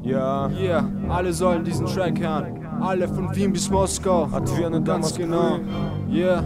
Ja, Yeah, alle sollen diesen Track hören. Alle von Wien bis Moskau. от Вены до Ganz Москвы. genau. Yeah.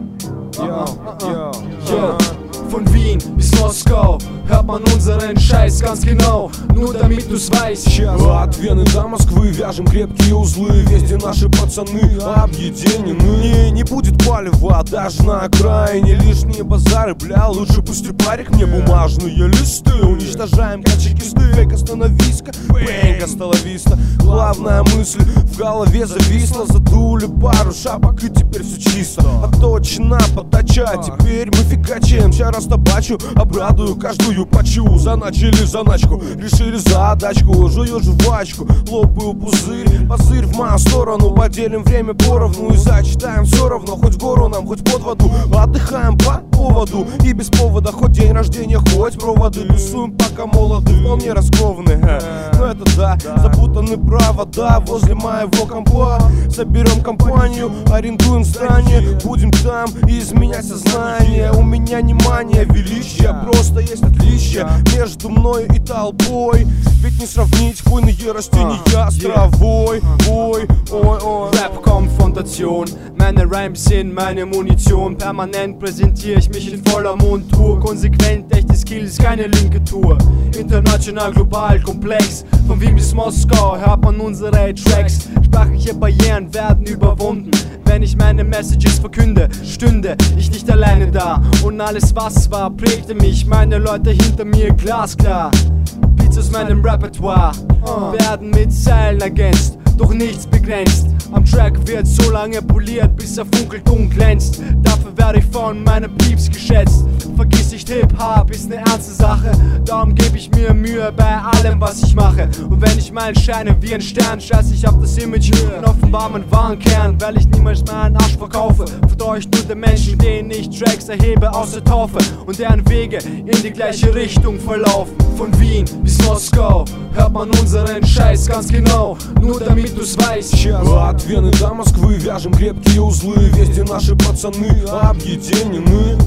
Ja, ja, Yeah. Von Wien bis Moskau hört man unseren Scheiß ganz genau. Nur damit du's weißt. От Вены до Москвы вяжем крепкие узлы. Везде наши пацаны объединены. Не будет палева даже на окраине. Лишние базары, бля, лучше пусть парик мне бумажные листы. Уничтожаем качекисты, фейк остановись-ка, бэнг, осталовиста. Главная мысль в голове зависла. Задули пару шапок и теперь все чисто. Оточена подача, теперь мы фигачим. Сейчас табачу, обрадую каждую пачу. Заначили заначку, решили задачку. Жую жвачку, лопаю пузырь. Позырь в мою сторону, поделим время поровну. И зачитаем все равно, хоть в гору нам, хоть под воду. Отдыхаем по поводу и без повода. Хоть день рождения, хоть проводы. Тусуем пока молоды, вполне раскованны. Но это да, запутаны провода возле моего компа. Соберем компанию, арендуем здание. Будем там и изменять сознание. У меня не мания величия, просто есть отличия между мной и толпой. Ведь не сравнить хвойные растения с травой. Ой, ой, ой. Rap-Konfrontation, meine Rhymes sind meine Munition. Permanent präsentiere ich mich in voller Montur. Konsequent, echte Skills, keine linke Tour. International, global, komplex. Von Wien bis Moskau hört man unsere Tracks. Sprachliche Barrieren werden überwunden. Wenn ich meine Messages verkünde, stünde ich nicht alleine da. Und alles was war, prägte mich, meine Leute hinter mir glasklar. Beats aus meinem Repertoire werden mit Zeilen ergänzt, doch nichts begrenzt. Am Track wird so lange poliert, bis er funkelt und glänzt. Dafür werde ich von meinen Pieps geschätzt. Vergiss nicht, Hip-Hop ist ne ernste Sache. Darum gebe ich mir Mühe bei allem, was ich mache. Und wenn ich mal scheine wie ein Stern, scheiß ich auf das Image und offenbar meinen wahren Kern, weil ich niemals meinen Arsch verkaufe. Verdeucht nur den Menschen, denen ich Tracks erhebe aus der Taufe und deren Wege in die gleiche Richtung verlaufen. Von Wien bis Moskau hört man unseren Scheiß ganz genau. Nur damit du's weißt. От Вены до Москвы вяжем крепкие узлы. Везде наши пацаны объединены.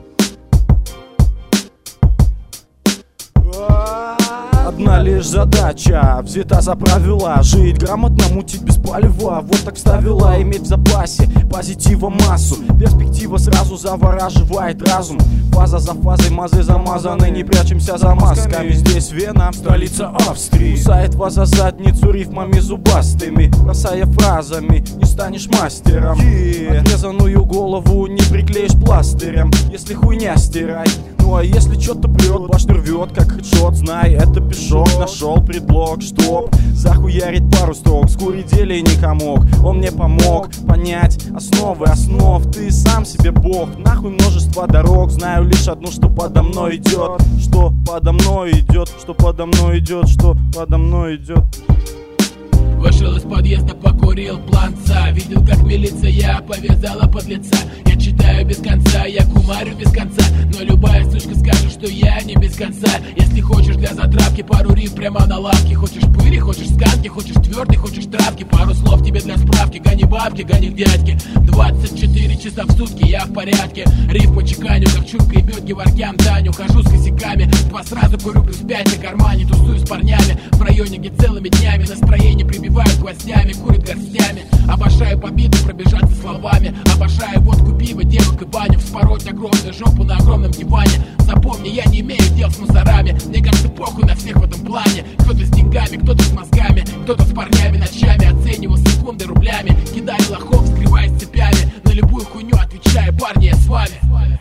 Одна лишь задача, взята за правила. Жить грамотно, мутить без палева. Вот так вставила, иметь в запасе позитива массу. Перспектива сразу завораживает разум. Фаза за фазой, мазы замазаны. Не прячемся за масками. Здесь Вена, столица Австрии. Кусает вас за задницу рифмами зубастыми. Бросая фразами, не станешь мастером. Отрезанную голову не приклеишь пластырем. Если хуйня, стирай. Ну а если что-то прет, башню рвет, как хедшот. Знай, это пешок, нашел предлог, чтоб захуярить пару строк. Скуредели не комок, он мне помог понять основы основ. Ты сам себе бог, нахуй множество дорог. Знаю лишь одну, что подо мной идет. Что подо мной идет, что подо мной идет, что подо мной идет. Вышел из подъезда, покурил планца. Видел, как милиция повязала подлеца. Я читаю без конца, я кумарю без конца. Но любая сучка скажет, что я не без конца. Если хочешь для затравки пару риф прямо на лавке. Хочешь пыли, хочешь сканки, хочешь твердый, хочешь травки. Пару слов тебе для справки, гони бабки, гони к дядьке. 24 часа в сутки, я в порядке. Рифму чеканю, как чурка ебет геворкям Таню. Хожу с косяками, два сразу курю плюс 5 на кармане. Тусую с парнями в районе, где целыми днями настроение прибивают гвоздями, курят горстями. Обожаю победу, пробежаться словами. Обожаю водку, пиво, девок и баню. Вспороть огромную жопу на огромном диване. Запомни, я не имею дел с мусорами. Мне кажется, похуй на всех в этом плане. Кто-то с деньгами, кто-то с мозгами, кто-то с парнями ночами. Оценивал секунды рублями. Кидали лохов, скрываясь цепями. На любую хуйню отвечаю, парни, я с вами.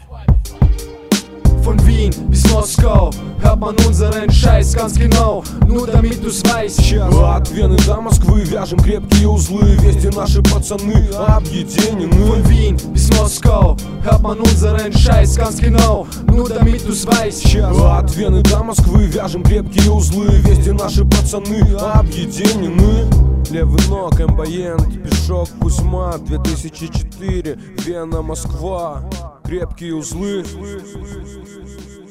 Von Wien bis Moskau hört man unseren Scheiß ganz genau. Nur damit du's weißt. От Вены до Москвы вяжем крепкие узлы. Везде наши пацаны объединены. Von Wien bis Moskau hört man unseren Scheiß ganz genau. Nur damit du's weißt. От Вены до Москвы вяжем крепкие узлы. Везде наши пацаны объединены. Левый ног, эмбоент, пешок, Кузьма, 2004, Вена, Москва. Крепкие узлы.